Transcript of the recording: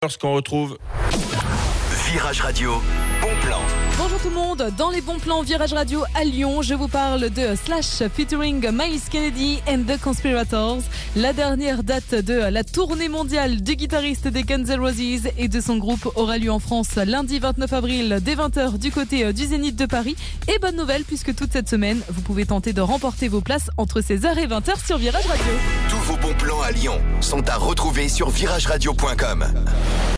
Ce qu'on retrouve Virage Radio, bon plan. Bonjour tout le monde, dans les bons plans Virage Radio à Lyon, je vous parle de Slash featuring Miles Kennedy and the Conspirators. La dernière date de la tournée mondiale du guitariste des Guns N' Roses et de son groupe aura lieu en France lundi 29 avril dès 20h du côté du Zénith de Paris. Et bonne nouvelle puisque toute cette semaine, vous pouvez tenter de remporter vos places entre 16h et 20h sur Virage Radio. Tous vos bons plans à Lyon sont à retrouver sur virageradio.com.